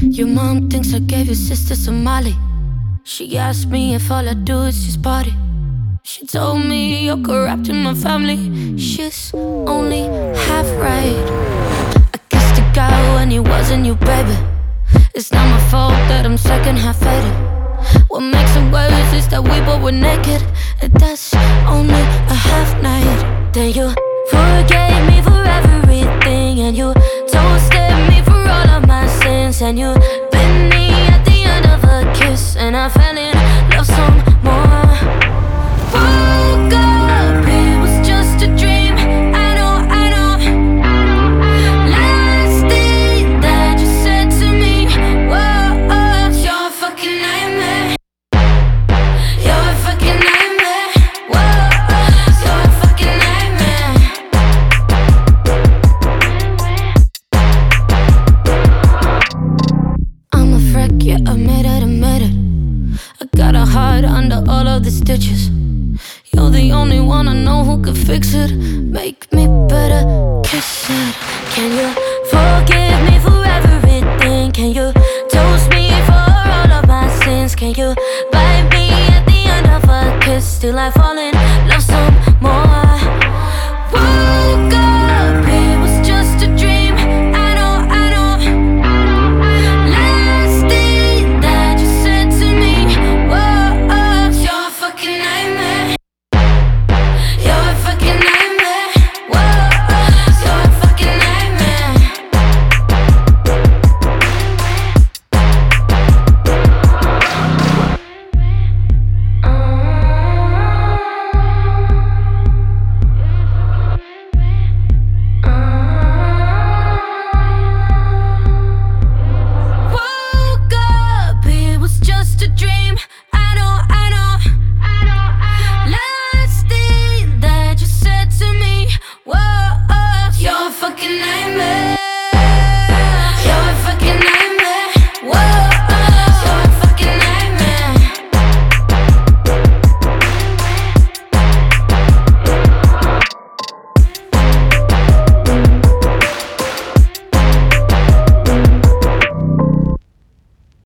Your mom thinks I gave your sister Somali. She asked me if all I do is just party. She told me you're corrupting my family. She's only half right. I kissed a guy when he wasn't you, baby. It's not my fault that I'm second half faded. What makes it worse is that we both were naked, and that's only a half night. Then you forgave me for everything, and you toasted me for all of my sins, and you bit me at the end of a kiss, and I fell in love some more. Woke up, it was just a dream. I know, I know. Last thing that you said to me, whoa, you're a fucking nightmare. You're a fucking nightmare. Whoa, you're a fucking nightmare. I'm a wreck, yeah, admit it, admit it. I got a heart under all of the stitches. You're the only one I know who could fix it. Make me better, kiss it. Can you forgive me for everything? Can you toast me for all of my sins? Can you bite me at the end of a kiss till I fall in